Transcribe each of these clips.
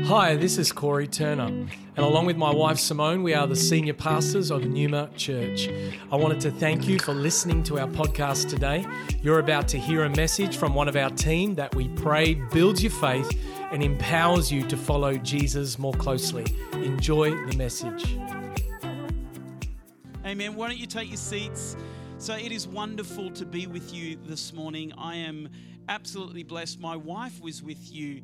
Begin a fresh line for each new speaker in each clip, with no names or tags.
Hi, this is Corey Turner, and along with my wife Simone, we are the senior pastors of Numa Church. I wanted to thank you for listening to our podcast today. You're about to hear a message from one of our team that we pray builds your faith and empowers you to follow Jesus more closely. Enjoy the message.
Amen. Why don't you take your seats? So it is wonderful to be with you this morning. I am absolutely blessed. My wife was with you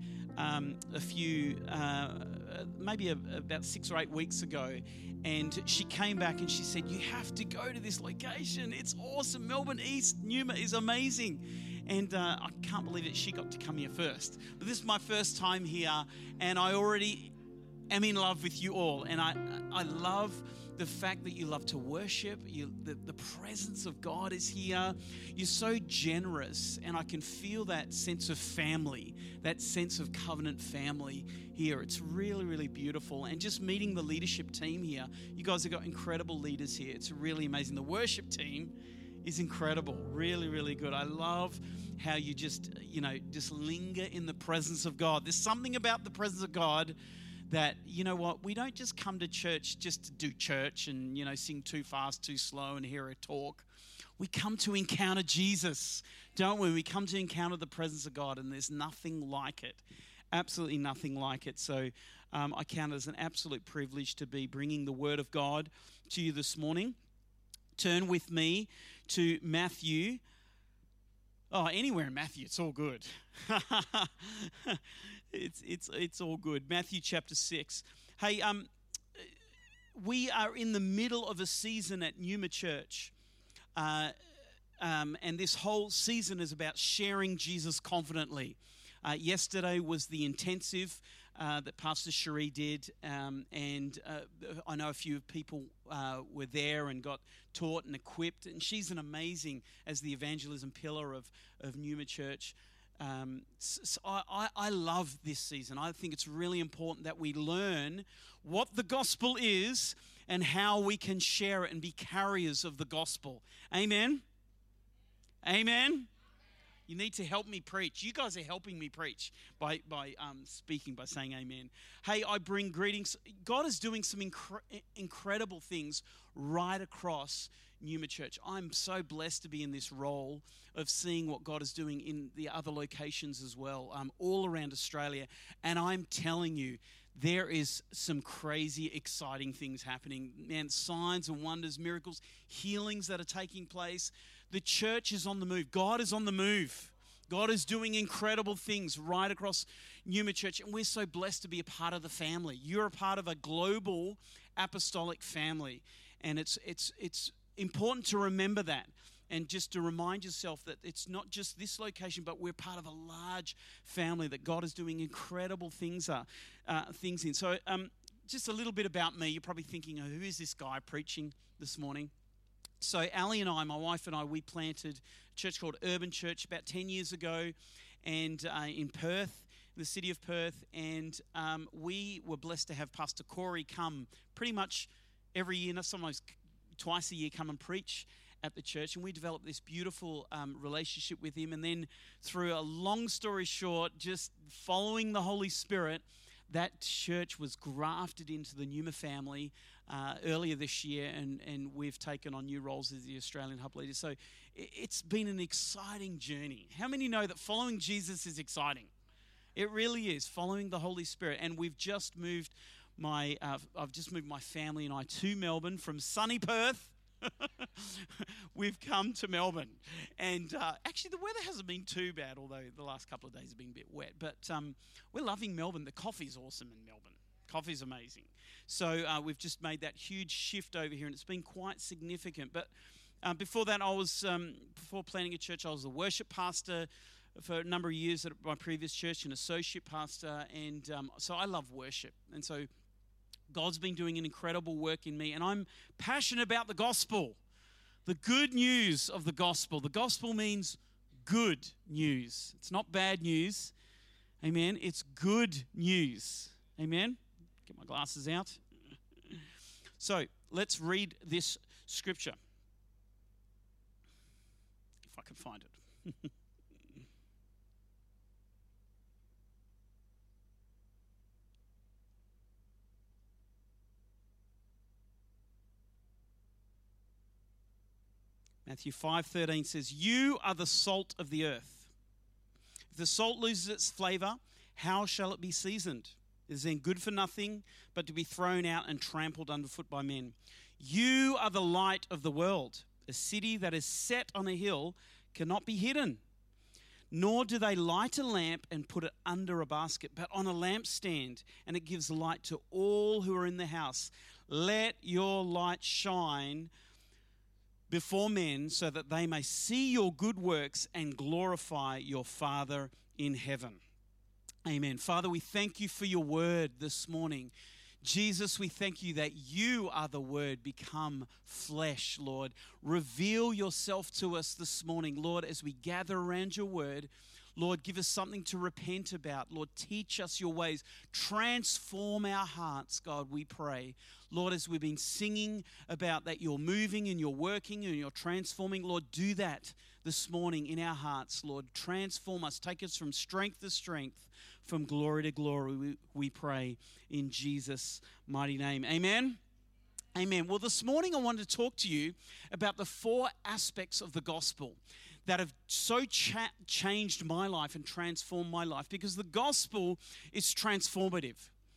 about 6 or 8 weeks ago, and she came back and she said, "You have to go to this location. It's awesome. Melbourne East, Numa is amazing." And I can't believe that she got to come here first. But this is my first time here, and I already am in love with you all. And I love the fact that you love to worship. The presence of God is here. You're so generous, and I can feel that sense of family, that sense of covenant family here. It's really, really beautiful. And just meeting the leadership team here, you guys have got incredible leaders here. It's really amazing. The worship team is incredible, really, really good. I love how you just linger in the presence of God. There's something about the presence of God that, you know what, we don't just come to church just to do church and, sing too fast, too slow and hear a talk. We come to encounter Jesus, don't we? We come to encounter the presence of God, and there's nothing like it. Absolutely nothing like it. So I count it as an absolute privilege to be bringing the Word of God to you this morning. Turn with me to Matthew. Oh, anywhere in Matthew, it's all good. It's all good. Matthew chapter 6. Hey, we are in the middle of a season at Numa Church, and this whole season is about sharing Jesus confidently. Yesterday was the intensive that Pastor Cherie did, and I know a few people were there and got taught and equipped, and she's an amazing as the evangelism pillar of Numa Church. So I love this season. I think it's really important that we learn what the gospel is and how we can share it and be carriers of the gospel. Amen? Amen? You need to help me preach. You guys are helping me preach by speaking, by saying amen. Hey, I bring greetings. God is doing some incredible things right across Numa Church. I'm so blessed to be in this role of seeing what God is doing in the other locations as well, all around Australia. And I'm telling you, there is some crazy, exciting things happening. Man, signs and wonders, miracles, healings that are taking place. The church is on the move. God is on the move. God is doing incredible things right across Numa Church, and we're so blessed to be a part of the family. You're a part of a global apostolic family, and it's important to remember that, and just to remind yourself that it's not just this location, but we're part of a large family that God is doing incredible things in. So just a little bit about me. You're probably thinking, oh, who is this guy preaching this morning? So Ali and I, my wife and I, we planted a church called Urban Church about 10 years ago, and in Perth, the city of Perth, and we were blessed to have Pastor Corey come pretty much every year, sometimes twice a year, come and preach at the church, and we developed this beautiful relationship with him. And then through a long story short, just following the Holy Spirit, that church was grafted into the Numa family earlier this year, and we've taken on new roles as the Australian Hub leaders. So it's been an exciting journey. How many know that following Jesus is exciting? It really is, following the Holy Spirit. And we've just moved I've just moved my family and I to Melbourne from sunny Perth. We've come to Melbourne, and actually the weather hasn't been too bad, although the last couple of days have been a bit wet, but we're loving Melbourne. The coffee's awesome in Melbourne. Coffee's amazing. So we've just made that huge shift over here, and it's been quite significant. But before that, before planning a church, I was a worship pastor for a number of years at my previous church, an associate pastor, and so I love worship. And so God's been doing an incredible work in me, and I'm passionate about the gospel, the good news of the gospel. The gospel means good news. It's not bad news. Amen. It's good news. Amen. Get my glasses out. So let's read this scripture, if I can find it. Matthew 5:13 says, "You are the salt of the earth. If the salt loses its flavor, how shall it be seasoned? It is then good for nothing but to be thrown out and trampled underfoot by men. You are the light of the world. A city that is set on a hill cannot be hidden. Nor do they light a lamp and put it under a basket, but on a lampstand, and it gives light to all who are in the house. Let your light shine before men so that they may see your good works and glorify your Father in heaven." Amen. Father, we thank you for your word this morning. Jesus, we thank you that you are the word become flesh, Lord. Reveal yourself to us this morning, Lord, as we gather around your word. Lord, give us something to repent about. Lord, teach us your ways. Transform our hearts, God, we pray. Lord, as we've been singing about that you're moving and you're working and you're transforming, Lord, do that this morning in our hearts, Lord. Transform us. Take us from strength to strength, from glory to glory, we pray in Jesus' mighty name. Amen? Amen. Well, this morning I wanted to talk to you about the 4 aspects of the gospel that have so changed my life and transformed my life, because the gospel is transformative.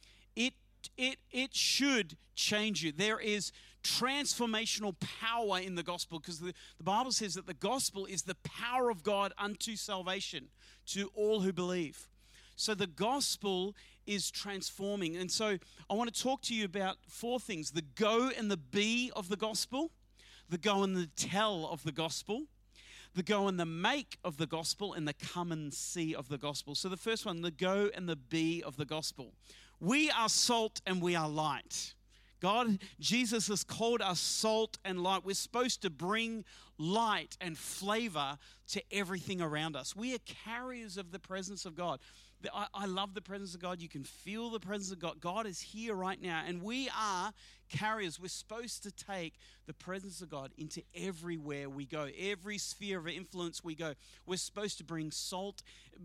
It should change you. There is transformational power in the gospel, because the Bible says that the gospel is the power of God unto salvation to all who believe. So the gospel is transforming. And so I want to talk to you about 4 things: the go and the be of the gospel, the go and the tell of the gospel, the go and the make of the gospel, and the come and see of the gospel. So the first one, the go and the be of the gospel. We are salt and we are light. Jesus has called us salt and light. We're supposed to bring light and flavor to everything around us. We are carriers of the presence of God. I love the presence of God. You can feel the presence of God. God is here right now, and we are carriers. We're supposed to take the presence of God into everywhere we go, every sphere of influence we go. We're supposed to bring salt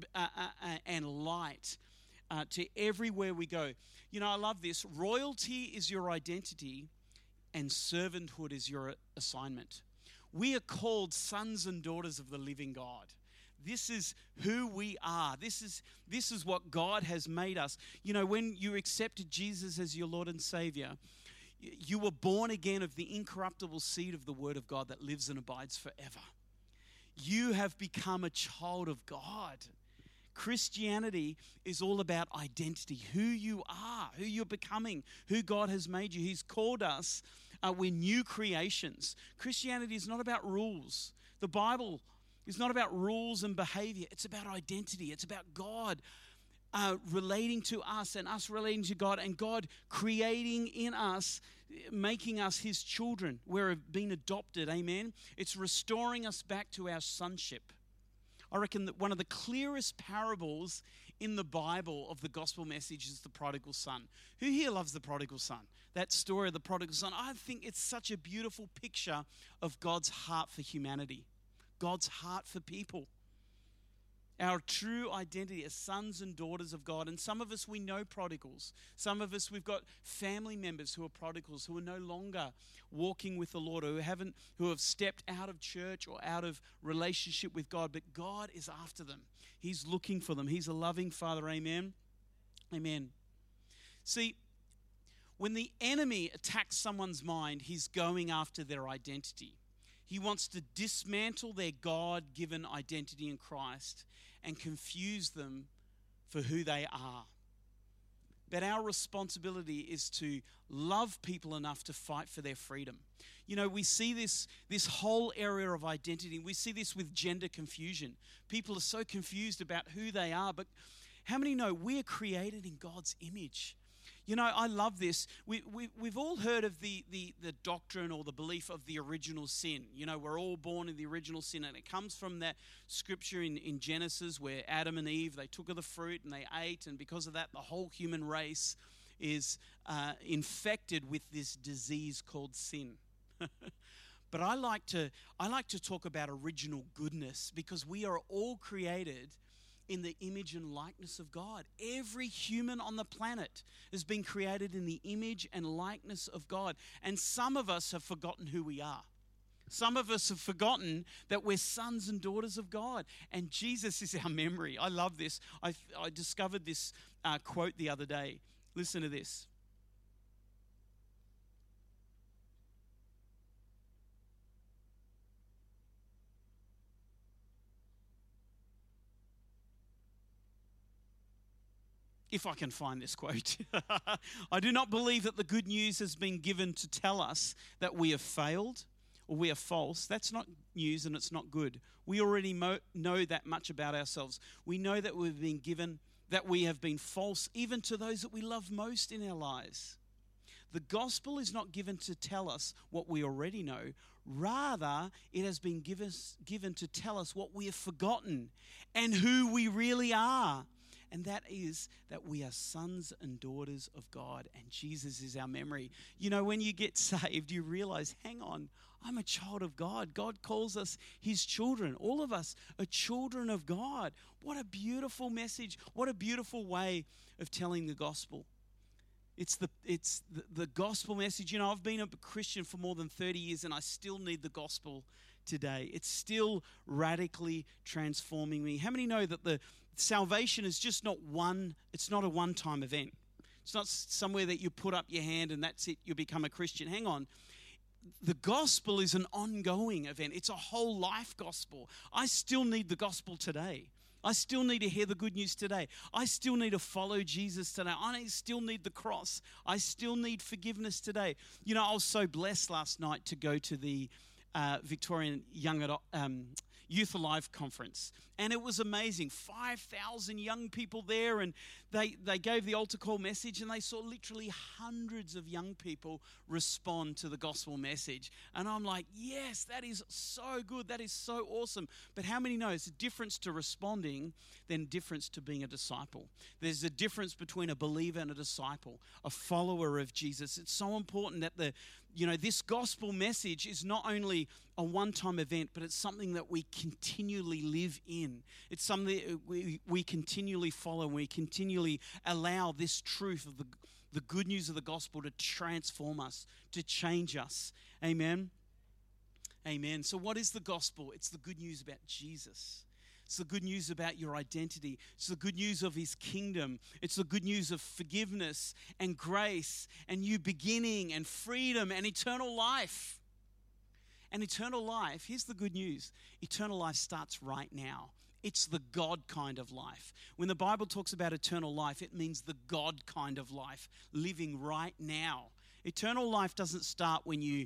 and light to everywhere we go. You know, I love this. Royalty is your identity, and servanthood is your assignment. We are called sons and daughters of the living God. This is who we are. This is what God has made us. You know, when you accepted Jesus as your Lord and Savior, you were born again of the incorruptible seed of the Word of God that lives and abides forever. You have become a child of God. Christianity is all about identity, who you are, who you're becoming, who God has made you. He's called us, we're new creations. Christianity is not about rules. The Bible is not about rules and behavior. It's about identity. It's about God relating to us and us relating to God, and God creating in us, making us his children. We're being adopted, amen? It's restoring us back to our sonship. I reckon that one of the clearest parables in the Bible of the gospel message is the prodigal son. Who here loves the prodigal son? That story of the prodigal son. I think it's such a beautiful picture of God's heart for humanity, God's heart for people. Our true identity as sons and daughters of God. And some of us, we know prodigals. Some of us, we've got family members who are prodigals, who are no longer walking with the Lord, who have stepped out of church or out of relationship with God. But God is after them. He's looking for them. He's a loving Father. Amen. Amen. See, when the enemy attacks someone's mind, he's going after their identity. He wants to dismantle their God-given identity in Christ and confuse them for who they are. But our responsibility is to love people enough to fight for their freedom. You know, we see this whole area of identity. We see this with gender confusion. People are so confused about who they are, but how many know we are created in God's image? You know, I love this. We've all heard of the doctrine or the belief of the original sin. You know, we're all born in the original sin, and it comes from that scripture in Genesis where Adam and Eve, they took of the fruit and they ate, and because of that, the whole human race is infected with this disease called sin. But I like to talk about original goodness, because we are all created in the image and likeness of God. Every human on the planet has been created in the image and likeness of God. And some of us have forgotten who we are. Some of us have forgotten that we're sons and daughters of God, and Jesus is our memory. I love this. I discovered this quote the other day. Listen to this. If I can find this quote. I do not believe that the good news has been given to tell us that we have failed or we are false. That's not news and it's not good. We already know that much about ourselves. We know that we've been given, that we have been false even to those that we love most in our lives. The gospel is not given to tell us what we already know. Rather, it has been given to tell us what we have forgotten and who we really are. And that is that we are sons and daughters of God, and Jesus is our memory. You know, when you get saved, you realize, hang on, I'm a child of God. God calls us his children. All of us are children of God. What a beautiful message. What a beautiful way of telling the gospel. It's the gospel message. You know, I've been a Christian for more than 30 years, and I still need the gospel today. It's still radically transforming me. How many know that the salvation is just not it's not a one-time event. It's not somewhere that you put up your hand and that's it, you become a Christian. Hang on. The gospel is an ongoing event. It's a whole life gospel. I still need the gospel today. I still need to hear the good news today. I still need to follow Jesus today. I still need the cross. I still need forgiveness today. You know, I was so blessed last night to go to the Victorian Youth Alive conference. And it was amazing. 5,000 young people there, and they gave the altar call message, and they saw literally hundreds of young people respond to the gospel message. And I'm like, yes, that is so good. That is so awesome. But how many know it's a difference to responding than difference to being a disciple? There's a difference between a believer and a disciple, a follower of Jesus. It's so important that this gospel message is not only a one-time event, but it's something that we continually live in. It's something that we continually follow, and we continually allow this truth of the good news of the gospel to transform us, to change us. Amen? Amen. So what is the gospel? It's the good news about Jesus. It's the good news about your identity. It's the good news of his kingdom. It's the good news of forgiveness and grace and new beginning and freedom and eternal life. And eternal life, here's the good news. Eternal life starts right now. It's the God kind of life. When the Bible talks about eternal life, it means the God kind of life, living right now. Eternal life doesn't start when you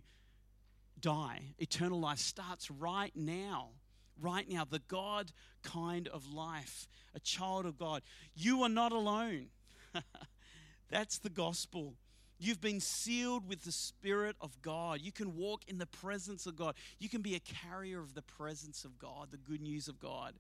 die. Eternal life starts right now. Right now, the God kind of life, a child of God. You are not alone. That's the gospel. You've been sealed with the Spirit of God. You can walk in the presence of God. You can be a carrier of the presence of God, the good news of God.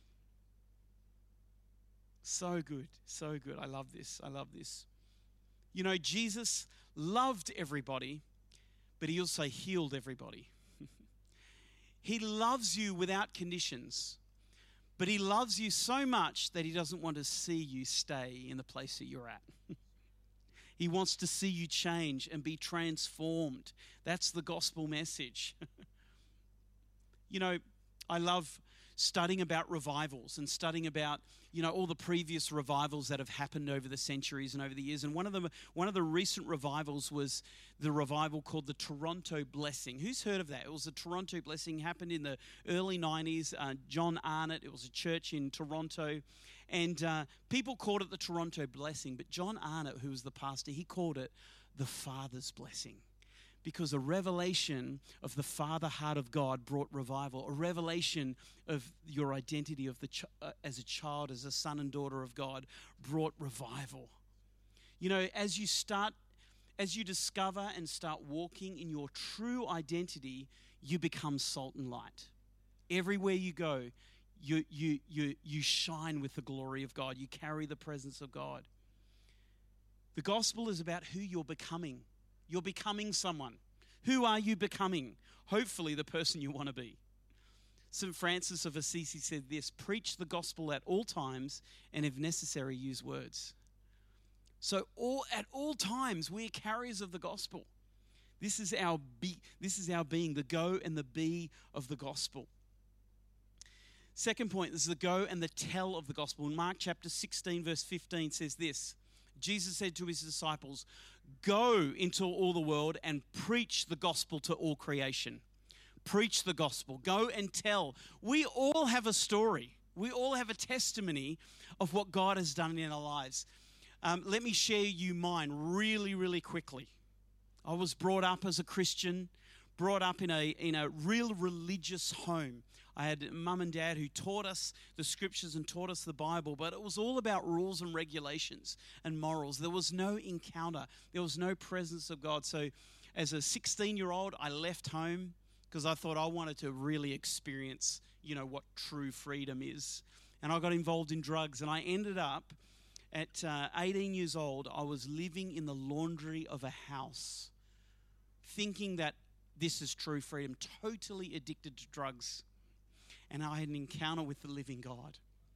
So good, so good. I love this. I love this. You know, Jesus loved everybody, but he also healed everybody. He loves you without conditions, but he loves you so much that he doesn't want to see you stay in the place that you're at. He wants to see you change and be transformed. That's the gospel message. You know, I love studying about revivals and studying about, all the previous revivals that have happened over the centuries and over the years. And one of the recent revivals was the revival called the Toronto Blessing. Who's heard of that? It was the Toronto Blessing. Happened in the early 90s. John Arnott, it was a church in Toronto. And people called it the Toronto Blessing. But John Arnott, who was the pastor, he called it the Father's Blessing. Because a revelation of the Father heart of God brought revival. A revelation of your identity as a child, as a son and daughter of God, brought revival. You know, as you discover and start walking in your true identity, you become salt and light. Everywhere you go, you shine with the glory of God. You carry the presence of God. The gospel is about who you're becoming. You're becoming someone. Who are you becoming? Hopefully the person you want to be. St. Francis of Assisi said this: preach the gospel at all times, and if necessary, use words. So at all times, we're carriers of the gospel. This is our being, the go and the be of the gospel. Second point, this is the go and the tell of the gospel. In Mark chapter 16, verse 15 says this. Jesus said to his disciples, "Go into all the world and preach the gospel to all creation." Preach the gospel. Go and tell. We all have a story. We all have a testimony of what God has done in our lives. Let me share you mine really, really quickly. I was brought up as a Christian, brought up in a real religious home. I had mum and dad who taught us the scriptures and taught us the Bible, but it was all about rules and regulations and morals. There was no encounter. There was no presence of God. So as a 16-year-old, I left home because I thought I wanted to really experience, what true freedom is. And I got involved in drugs, and I ended up at 18 years old, I was living in the laundry of a house, thinking that this is true freedom, totally addicted to drugs. And I had an encounter with the living God.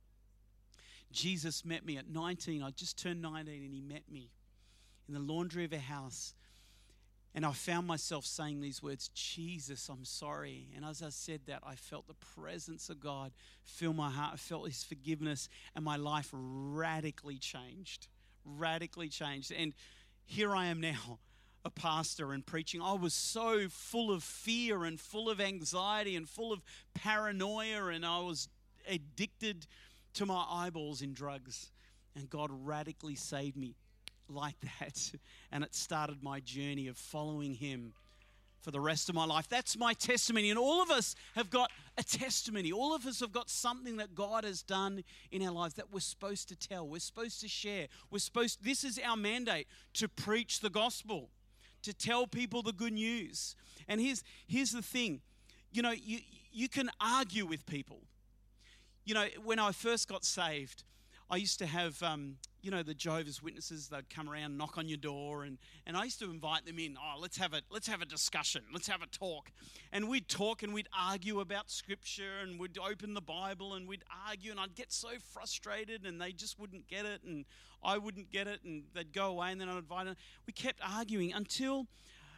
Jesus met me at 19. I just turned 19, and he met me in the laundry of a house. And I found myself saying these words, "Jesus, I'm sorry." And as I said that, I felt the presence of God fill my heart. I felt his forgiveness, and my life radically changed. Radically changed. And here I am now, a pastor and preaching. I was so full of fear and full of anxiety and full of paranoia, and I was addicted to my eyeballs in drugs. And God radically saved me like that. And it started my journey of following him for the rest of my life. That's my testimony. And all of us have got a testimony. All of us have got something that God has done in our lives that we're supposed to tell. We're supposed to share. This is our mandate, to preach the gospel, to tell people the good news. And here's the thing. You can argue with people. When I first got saved, I used to have, the Jehovah's Witnesses. They'd come around, knock on your door, and I used to invite them in. Oh, let's have a discussion. Let's have a talk. And we'd talk and we'd argue about Scripture, and we'd open the Bible and we'd argue, and I'd get so frustrated, and they just wouldn't get it, and I wouldn't get it, and they'd go away, and then I'd invite them. We kept arguing until,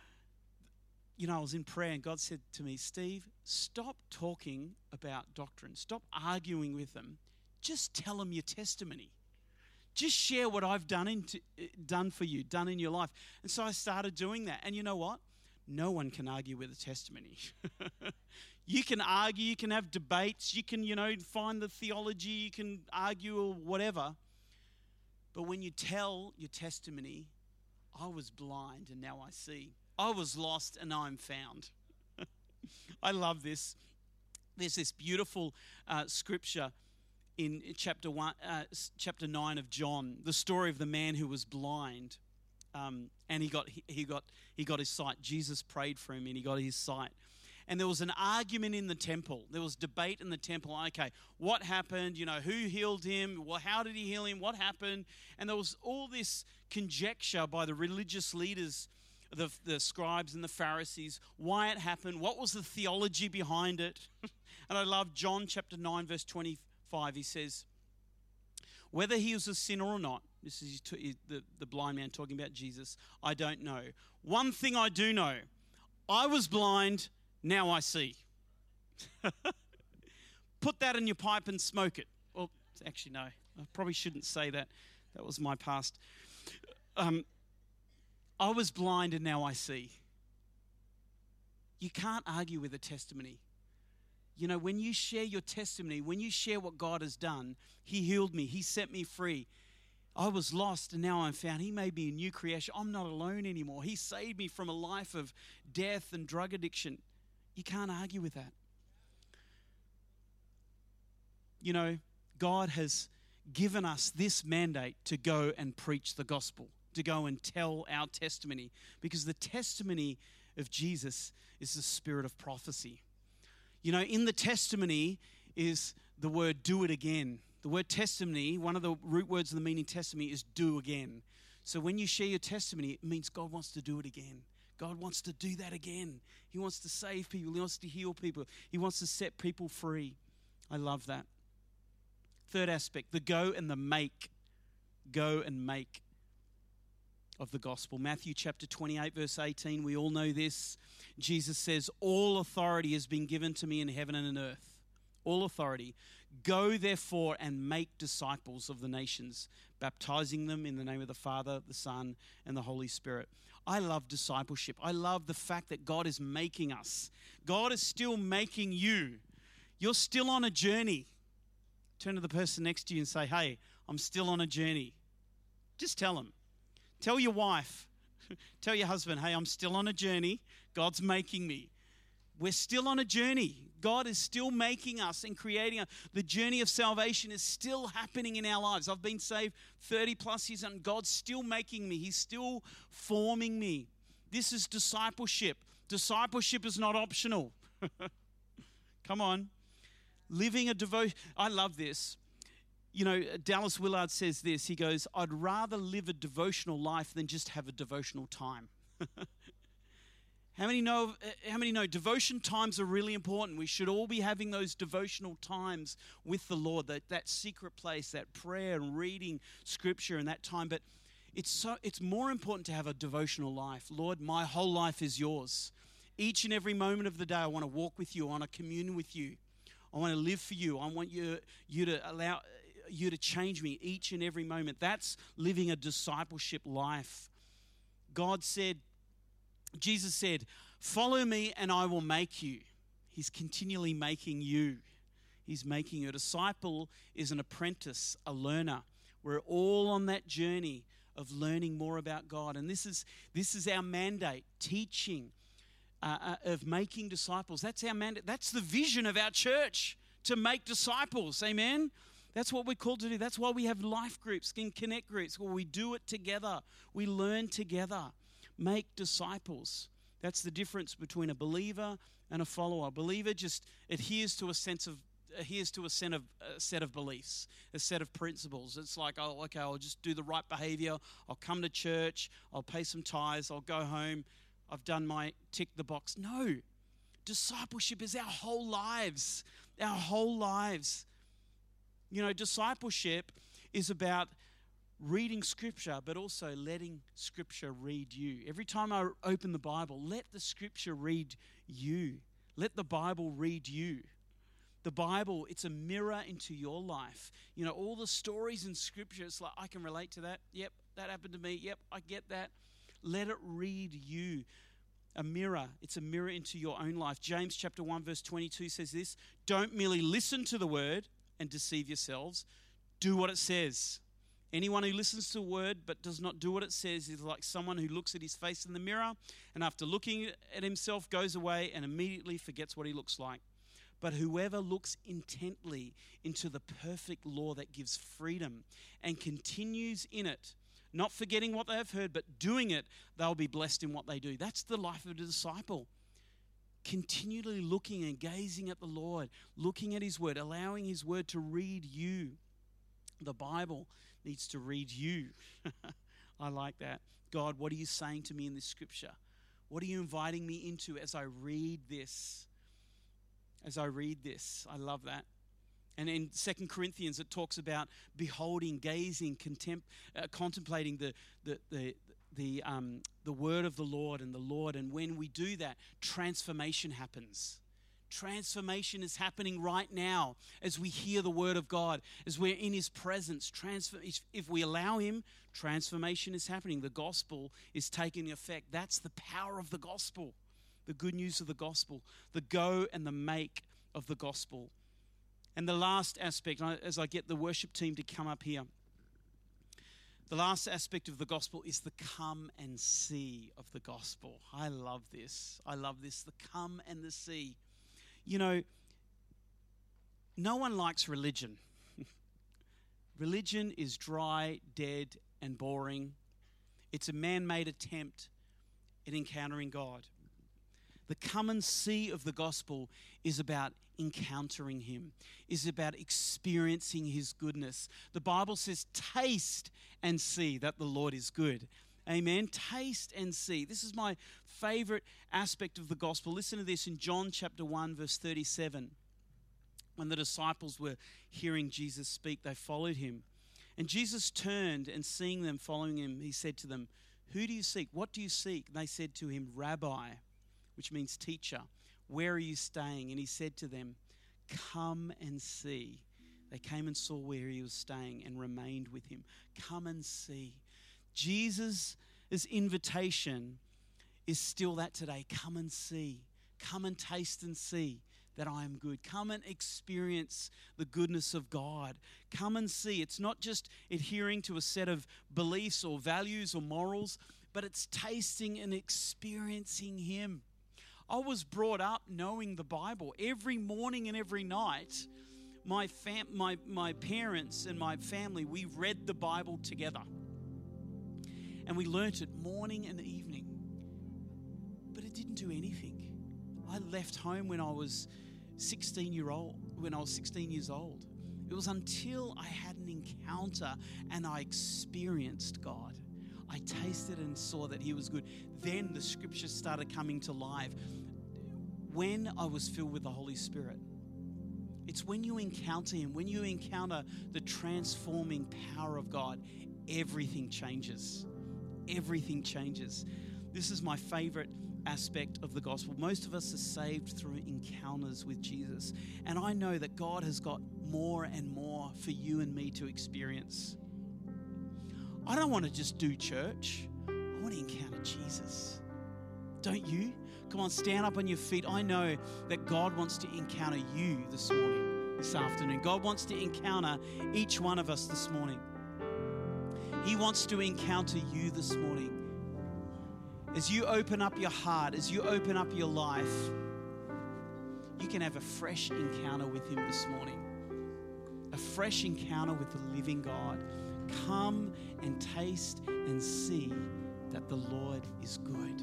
I was in prayer, and God said to me, "Steve, stop talking about doctrine. Stop arguing with them. Just tell them your testimony. Just share what I've done for you, done in your life." And so I started doing that. And you know what? No one can argue with a testimony. You can argue, you can have debates, you can, find the theology, you can argue or whatever. But when you tell your testimony, I was blind and now I see. I was lost and now I'm found. I love this. There's this beautiful scripture in chapter 9 of John, the story of the man who was blind, and he got his sight. Jesus prayed for him, and he got his sight. And there was an argument in the temple. There was debate in the temple. Okay, what happened? Who healed him? Well, how did he heal him? What happened? And there was all this conjecture by the religious leaders, the scribes and the Pharisees, why it happened. What was the theology behind it? And I love John chapter 9, verse 25. He says, "Whether he was a sinner or not," this is the blind man talking about Jesus, "I don't know. One thing I do know, I was blind, now I see." Put that in your pipe and smoke it. Well, actually, no. I probably shouldn't say that. That was my past. I was blind and now I see. You can't argue with a testimony. When you share your testimony, when you share what God has done, he healed me, he set me free. I was lost and now I'm found. He made me a new creation. I'm not alone anymore. He saved me from a life of death and drug addiction. You can't argue with that. God has given us this mandate to go and preach the gospel, to go and tell our testimony, because the testimony of Jesus is the spirit of prophecy. In the testimony is the word "do it again." The word testimony, one of the root words of the meaning testimony is "do again." So when you share your testimony, it means God wants to do it again. God wants to do that again. He wants to save people. He wants to heal people. He wants to set people free. I love that. Third aspect, the go and the make. Go and make. of the gospel. Matthew chapter 28, verse 18, we all know this. Jesus says, all authority has been given to me in heaven and in earth. All authority. Go therefore and make disciples of the nations, baptizing them in the name of the Father, the Son, and the Holy Spirit. I love discipleship. I love the fact that God is making us. God is still making you. You're still on a journey. Turn to the person next to you and say, hey, I'm still on a journey. Just tell them. Tell your wife. Tell your husband, hey, I'm still on a journey. God's making me. We're still on a journey. God is still making us and creating us. The journey of salvation is still happening in our lives. I've been saved 30 plus years and God's still making me. He's still forming me. This is discipleship. Discipleship is not optional. Come on. Living a devotion. I love this. You know, Dallas Willard says this. He goes, I'd rather live a devotional life than just have a devotional time. How many know devotion times are really important? We should all be having those devotional times with the Lord, that secret place, that prayer and reading scripture and that time. But it's more important to have a devotional life. Lord, my whole life is yours. Each and every moment of the day, I want to walk with you. I want to commune with you. I want to live for you. I want you to allow you to change me each and every moment. That's living a discipleship life. Jesus said, follow me and I will make you. He's continually making you. He's making you. A disciple is an apprentice, a learner. We're all on that journey of learning more about God. And this is our mandate, teaching, of making disciples. That's our mandate. That's the vision of our church, to make disciples. Amen? That's what we're called to do. That's why we have life groups and connect groups where we do it together. We learn together. Make disciples. That's the difference between a believer and a follower. A believer just adheres to a set of beliefs, a set of principles. It's like, oh, okay, I'll just do the right behavior. I'll come to church. I'll pay some tithes. I'll go home. I've done my tick the box. No. Discipleship is our whole lives. Our whole lives. You know, discipleship is about reading scripture, but also letting scripture read you. Every time I open the Bible, let the scripture read you. Let the Bible read you. The Bible, it's a mirror into your life. You know, all the stories in scripture, it's like, I can relate to that. Yep, that happened to me. Yep, I get that. Let it read you. A mirror. It's a mirror into your own life. James chapter 1 verse 22 says this, don't merely listen to the word and deceive yourselves. Do what it says. Anyone who listens to a word but does not do what it says is like someone who looks at his face in the mirror and after looking at himself goes away and immediately forgets what he looks like. But whoever looks intently into the perfect law that gives freedom and continues in it, not forgetting what they have heard, but doing it, they'll be blessed in what they do. That's the life of a disciple. Continually looking and gazing at the Lord, looking at his word, allowing his word to read you. The Bible needs to read you. I like that. God, what are you saying to me in this scripture? What are you inviting me into as I read this? As I read this, I love that. And in 2 Corinthians, it talks about beholding, gazing, contemplating the word of the Lord and the Lord. And when we do that, transformation happens. Transformation is happening right now as we hear the word of God, as we're in his presence. If we allow him, transformation is happening. The gospel is taking effect. That's the power of the gospel, the good news of the gospel, the go and the make of the gospel. And the last aspect, as I get the worship team to come up here, the last aspect of the gospel is the come and see of the gospel. I love this. I love this, the come and the see. You know, no one likes religion. Religion is dry, dead, and boring. It's a man-made attempt at encountering God. The come and see of the gospel is about encountering him, is about experiencing his goodness. The Bible says, taste and see that the Lord is good. Amen. Taste and see. This is my favorite aspect of the gospel. Listen to this in John chapter 1, verse 37. When the disciples were hearing Jesus speak, they followed him. And Jesus turned and seeing them following him, he said to them, "Who do you seek? What do you seek?" And they said to him, "Rabbi," which means teacher, "where are you staying?" And he said to them, "Come and see." They came and saw where he was staying and remained with him. Come and see. Jesus' invitation is still that today. Come and see. Come and taste and see that I am good. Come and experience the goodness of God. Come and see. It's not just adhering to a set of beliefs or values or morals, but it's tasting and experiencing Him. I was brought up knowing the Bible. Every morning and every night, my parents and my family, we read the Bible together. And we learnt it morning and evening. But it didn't do anything. I left home when I was 16 years old. It was until I had an encounter and I experienced God. I tasted and saw that He was good. Then the scriptures started coming to life. When I was filled with the Holy Spirit. It's when you encounter Him, when you encounter the transforming power of God, everything changes. Everything changes. This is my favorite aspect of the gospel. Most of us are saved through encounters with Jesus. And I know that God has got more and more for you and me to experience. I don't want to just do church. I want to encounter Jesus. Don't you? Come on, stand up on your feet. I know that God wants to encounter you this morning, this afternoon. God wants to encounter each one of us this morning. He wants to encounter you this morning. As you open up your heart, as you open up your life, you can have a fresh encounter with Him this morning. A fresh encounter with the living God. Come and taste and see that the Lord is good.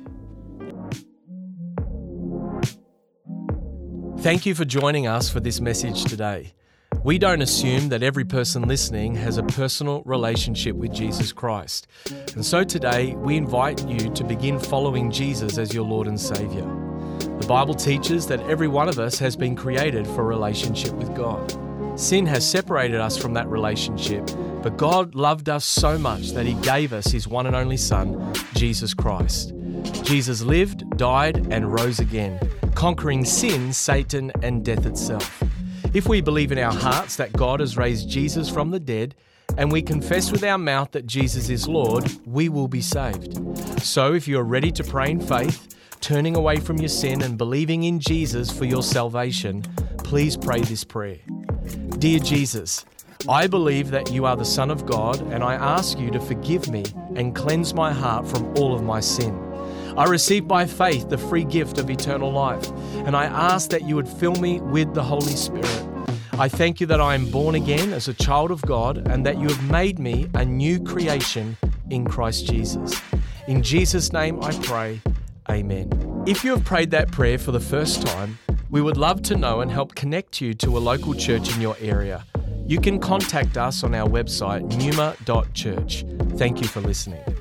Thank you for joining us for this message today. We don't assume that every person listening has a personal relationship with Jesus Christ. And so today, we invite you to begin following Jesus as your Lord and Savior. The Bible teaches that every one of us has been created for a relationship with God. Sin has separated us from that relationship, but God loved us so much that He gave us His one and only Son, Jesus Christ. Jesus lived, died, and rose again, conquering sin, Satan, and death itself. If we believe in our hearts that God has raised Jesus from the dead, and we confess with our mouth that Jesus is Lord, we will be saved. So if you are ready to pray in faith, turning away from your sin and believing in Jesus for your salvation, please pray this prayer. Dear Jesus, I believe that you are the Son of God, and I ask you to forgive me and cleanse my heart from all of my sin. I receive by faith the free gift of eternal life, and I ask that you would fill me with the Holy Spirit. I thank you that I am born again as a child of God and that you have made me a new creation in Christ Jesus. In Jesus' name I pray, amen. If you have prayed that prayer for the first time, we would love to know and help connect you to a local church in your area. You can contact us on our website, numa.church. Thank you for listening.